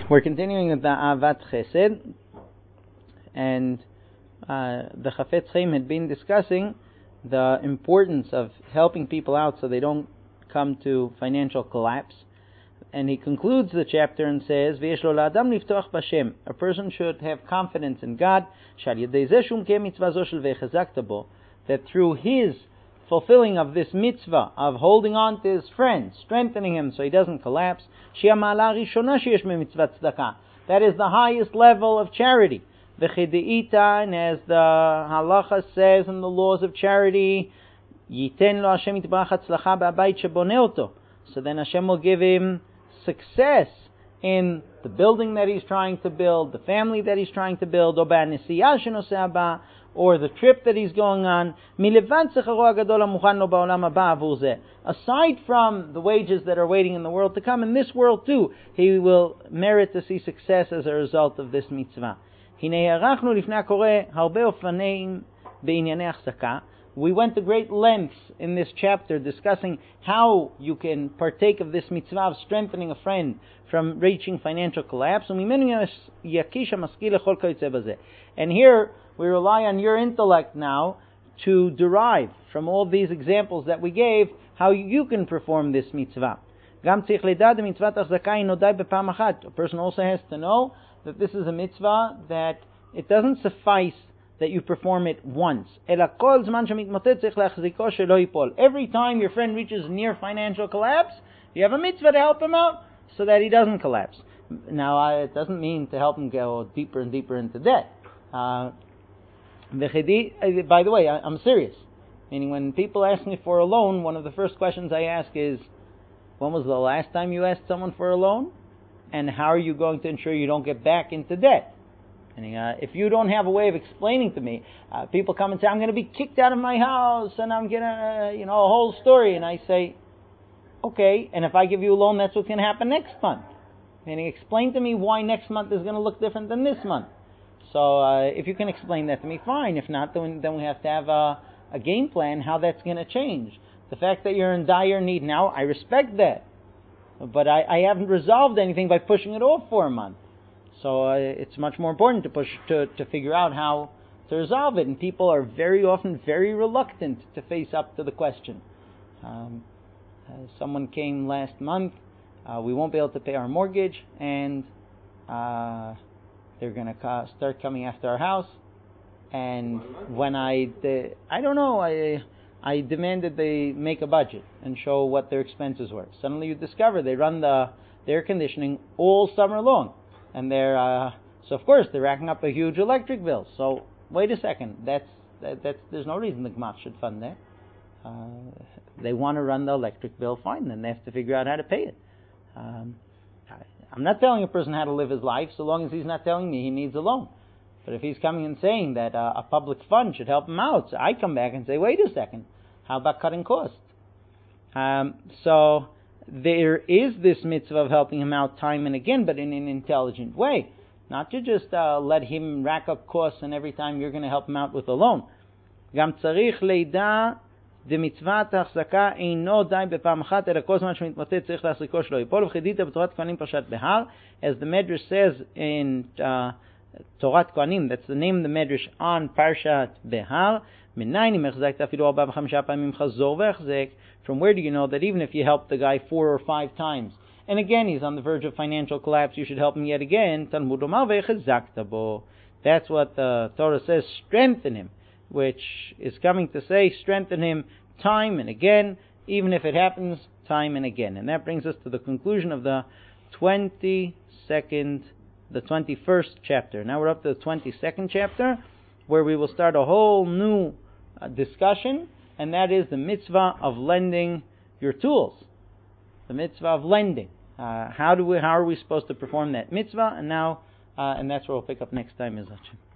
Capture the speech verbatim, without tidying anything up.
We're continuing with the Ahavat Chesed, and uh, the Chafetz Chaim had been discussing the importance of helping people out so they don't come to financial collapse. And he concludes the chapter and says, "V'yesh lo la'adam liftoach b'Hashem." A person should have confidence in God, shal yedei zeh shumkeh mitzvah zo shel v'chazakta bo, that through his fulfilling of this mitzvah of holding on to his friend, strengthening him so he doesn't collapse, that is the highest level of charity. And as the halacha says in the laws of charity, so then Hashem will give him success in the building that he's trying to build, the family that he's trying to build, or the trip that he's going on. Aside from the wages that are waiting in the world to come, in this world too, he will merit to see success as a result of this mitzvah. We went to great lengths in this chapter discussing how you can partake of this mitzvah of strengthening a friend from reaching financial collapse. And here we rely on your intellect now to derive from all these examples that we gave how you can perform this mitzvah. A person also has to know that this is a mitzvah that it doesn't suffice that you perform it once. Every time your friend reaches near financial collapse, you have a mitzvah to help him out so that he doesn't collapse. Now, I, it doesn't mean to help him go deeper and deeper into debt. Uh, by the way, I, I'm serious. Meaning, when people ask me for a loan, one of the first questions I ask is, when was the last time you asked someone for a loan? And how are you going to ensure you don't get back into debt? And, uh, if you don't have a way of explaining to me, uh, people come and say, I'm going to be kicked out of my house, and I'm going to, uh, you know, a whole story. And I say, okay, and if I give you a loan, that's what's going to happen next month. Meaning, explain to me why next month is going to look different than this month. So, uh, if you can explain that to me, fine. If not, then, then we have to have a, a game plan how that's going to change. The fact that you're in dire need now, I respect that. But I, I haven't resolved anything by pushing it off for a month. So uh, it's much more important to push to, to figure out how to resolve it. And people are very often very reluctant to face up to the question. Um, uh, someone came last month. Uh, we won't be able to pay our mortgage, and uh, they're going to co- start coming after our house. And when I, de- I don't know, I, I demanded they make a budget and show what their expenses were. Suddenly you discover they run the, the air conditioning all summer long. And they're, uh, so of course they're racking up a huge electric bill. So wait a second, that's, that, that's, there's no reason the Gmach should fund that. Uh, they want to run the electric bill, fine, then they have to figure out how to pay it. Um, I, I'm not telling a person how to live his life so long as he's not telling me he needs a loan. But if he's coming and saying that uh, a public fund should help him out, so I come back and say, wait a second, how about cutting costs? Um, so there is this mitzvah of helping him out time and again, but in an intelligent way. Not to just uh, let him rack up costs and every time you're going to help him out with a loan. גם צריך לידע דמצוות ההחזקה אינו די בפעם אחת, אלא כל זמן שמתמוטט צריך להחזיקו שלא ייפול, וכדית בתורת כהנים פרשת בהר, as the Medrash says in uh, Torat Kohanim, that's the name of the Medrash on Parshat Behar, מניין אם החזקת אפילו ארבע וחמישה פעמים חזור והחזק. From where do you know that even if you help the guy four or five times, and again he's on the verge of financial collapse, you should help him yet again? Talmud Omar ve'chazakta bo. That's what the Torah says, strengthen him, which is coming to say strengthen him time and again, even if it happens time and again. And that brings us to the conclusion of the twenty-second, the twenty-first chapter. Now we're up to the twenty-second chapter, where we will start a whole new uh, discussion, and that is the mitzvah of lending your tools. The mitzvah of lending. Uh, how do we? How are we supposed to perform that mitzvah? And now, uh, and that's where we'll pick up next time, Mizrach.